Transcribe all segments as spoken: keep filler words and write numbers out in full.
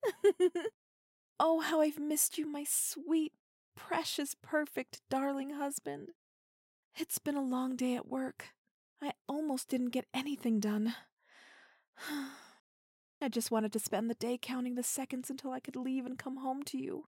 Oh, how I've missed you, my sweet, precious, perfect, darling husband. It's been a long day at work. I almost didn't get anything done. I just wanted to spend the day counting the seconds until I could leave and come home to you.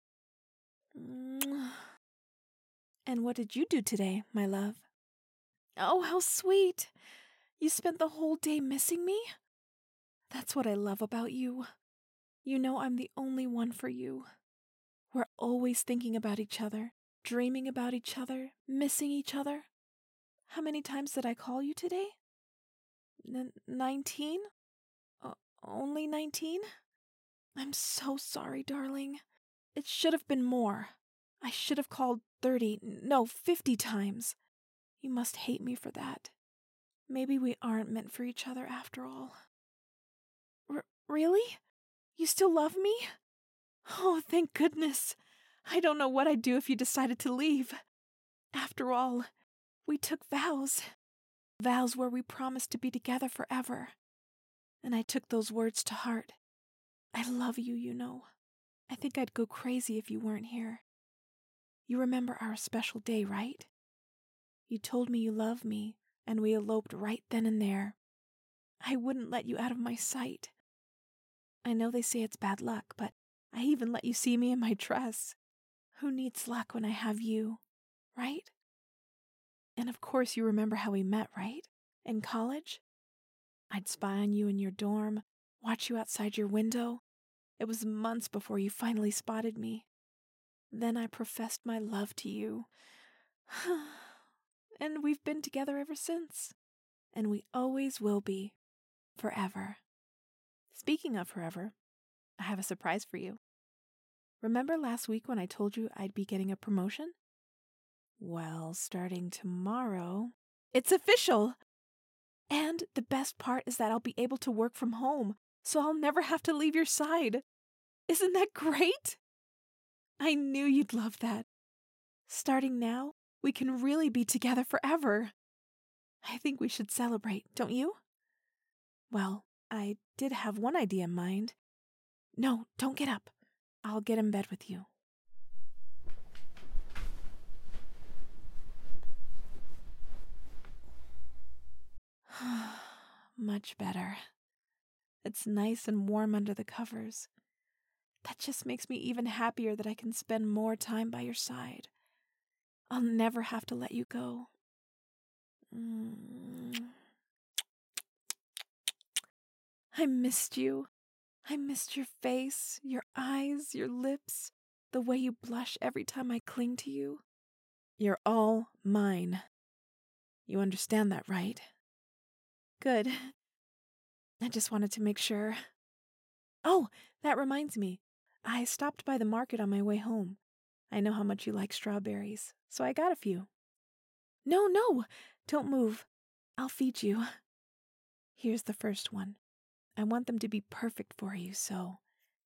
And what did you do today, my love? Oh, how sweet! You spent the whole day missing me? That's what I love about you. You know I'm the only one for you. We're always thinking about each other, dreaming about each other, missing each other. How many times did I call you today? N- nineteen? Uh, only nineteen? I'm so sorry, darling. It should have been more. I should have called thirty, no, fifty times. You must hate me for that. Maybe we aren't meant for each other after all. R- really? You still love me? Oh, thank goodness. I don't know what I'd do if you decided to leave. After all, we took vows. Vows where we promised to be together forever. And I took those words to heart. I love you, you know. I think I'd go crazy if you weren't here. You remember our special day, right? You told me you loved me, and we eloped right then and there. I wouldn't let you out of my sight. I know they say it's bad luck, but I even let you see me in my dress. Who needs luck when I have you, right? And of course you remember how we met, right? In college? I'd spy on you in your dorm, watch you outside your window. It was months before you finally spotted me. Then I professed my love to you. And we've been together ever since. And we always will be. Forever. Speaking of forever, I have a surprise for you. Remember last week when I told you I'd be getting a promotion? Well, starting tomorrow, it's official! And the best part is that I'll be able to work from home, so I'll never have to leave your side. Isn't that great? I knew you'd love that. Starting now, we can really be together forever. I think we should celebrate, don't you? Well, I did have one idea in mind. No, don't get up. I'll get in bed with you. Much better. It's nice and warm under the covers. That just makes me even happier that I can spend more time by your side. I'll never have to let you go. Mm. I missed you. I missed your face, your eyes, your lips, the way you blush every time I cling to you. You're all mine. You understand that, right? Good. I just wanted to make sure. Oh, that reminds me. I stopped by the market on my way home. I know how much you like strawberries, so I got a few. No, no, don't move. I'll feed you. Here's the first one. I want them to be perfect for you, so...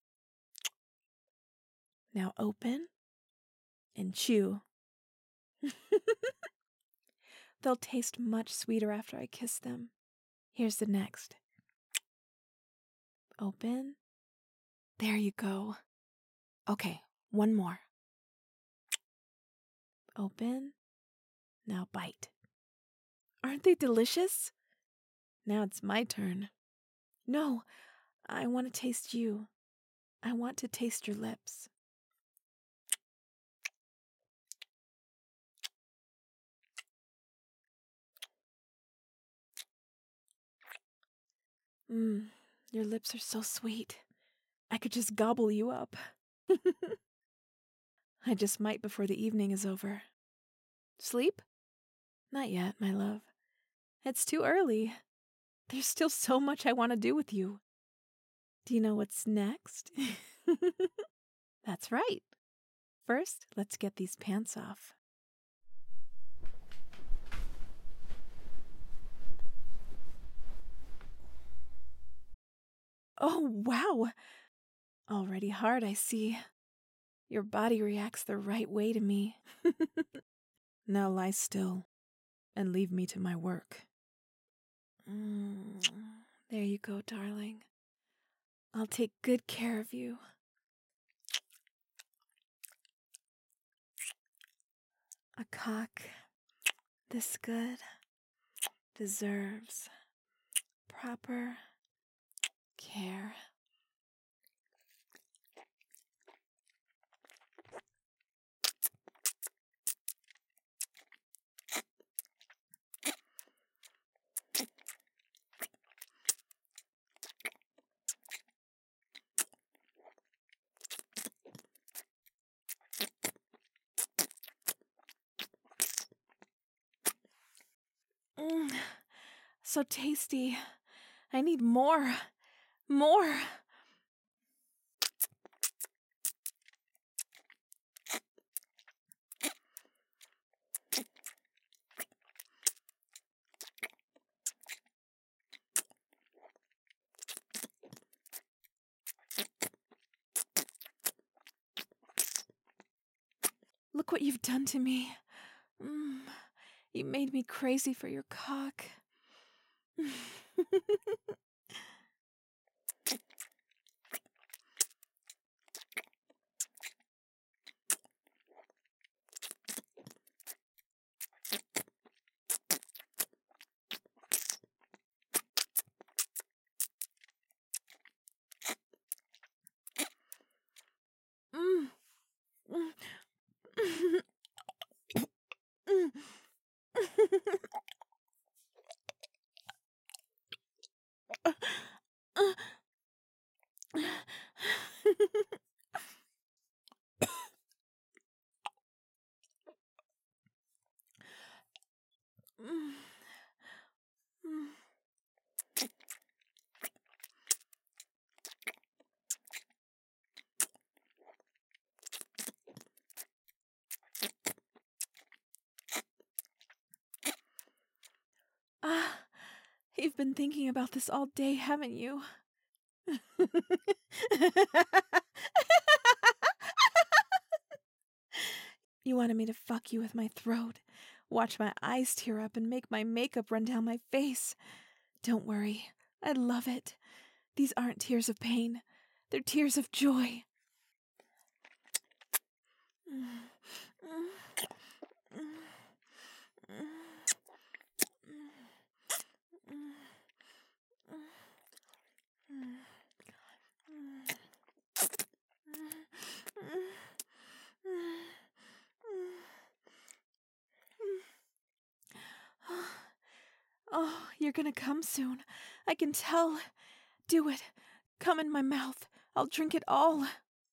Now open and chew. They'll taste much sweeter after I kiss them. Here's the next. Open. There you go. Okay, one more. Open. Now bite. Aren't they delicious? Now it's my turn. No, I want to taste you. I want to taste your lips. Mmm, your lips are so sweet. I could just gobble you up. I just might before the evening is over. Sleep? Not yet, my love. It's too early. There's still so much I want to do with you. Do you know what's next? That's right. First, let's get these pants off. Oh, wow! Already hard, I see. Your body reacts the right way to me. Now lie still and leave me to my work. Mm, there you go, darling. I'll take good care of you. A cock this good deserves proper care. Mm, so tasty. I need more. More. Look what you've done to me. Mm, you made me crazy for your cock. Mm. Mm. Mm. Ah, you've been thinking about this all day, haven't you? You wanted me to fuck you with my throat, watch my eyes tear up, and make my makeup run down my face. Don't worry, I love it. These aren't tears of pain, they're tears of joy. Oh, you're gonna come soon. I can tell. Do it. Come in my mouth. I'll drink it all.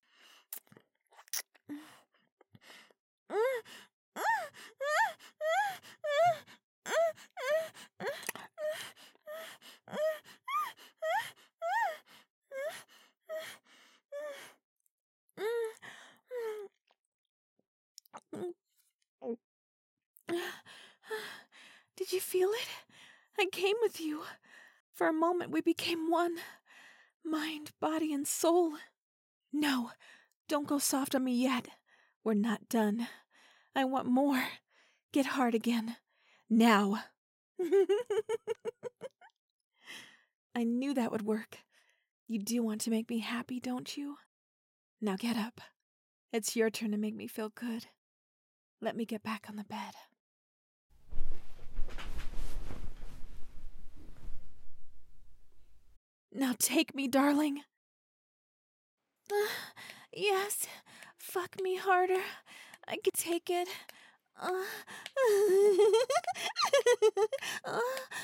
Did you feel it? I came with you. For a moment, we became one. Mind, body, and soul. No, don't go soft on me yet. We're not done. I want more. Get hard again. Now. I knew that would work. You do want to make me happy, don't you? Now get up. It's your turn to make me feel good. Let me get back on the bed. Now take me, darling. Uh, yes, fuck me harder. I could take it. Uh, uh,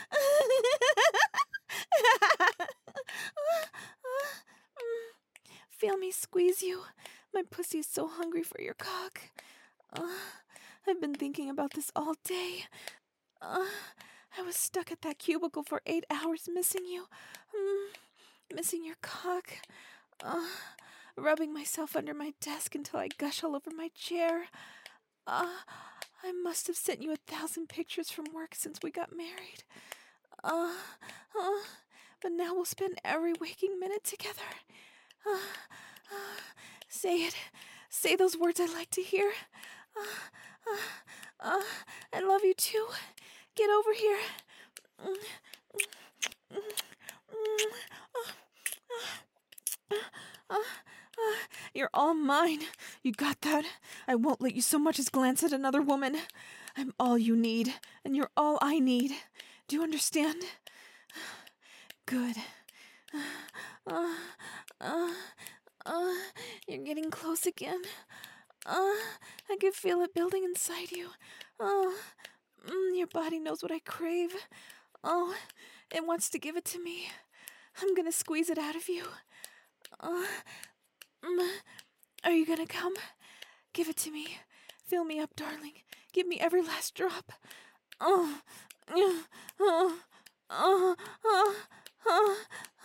Feel me squeeze you. My pussy's so hungry for your cock. Uh, I've been thinking about this all day. Uh, I was stuck at that cubicle for eight hours missing you. Mm, missing your cock. Uh, rubbing myself under my desk until I gush all over my chair. Uh, I must have sent you a thousand pictures from work since we got married. Uh, uh, but now we'll spend every waking minute together. Uh, uh, say it. Say those words I like to hear. Uh, uh, uh, I love you too. Get over here. Uh, uh, uh, you're all mine. You got that? I won't let you so much as glance at another woman. I'm all you need, and you're all I need. Do you understand? Good. Uh, uh, uh, you're getting close again. Uh, I can feel it building inside you. Oh, mm, your body knows what I crave. Oh, it wants to give it to me. I'm gonna squeeze it out of you. Uh, mm, are you gonna come? Give it to me. Fill me up, darling. Give me every last drop. Oh, oh, oh, oh, oh, oh,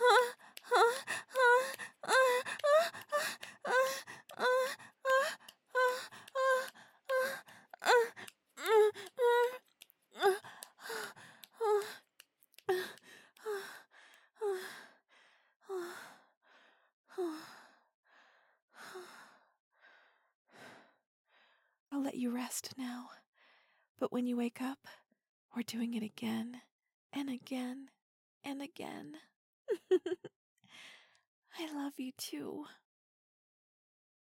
I'll let you rest now. But when you wake up, we're doing it again and again and again. I love you too.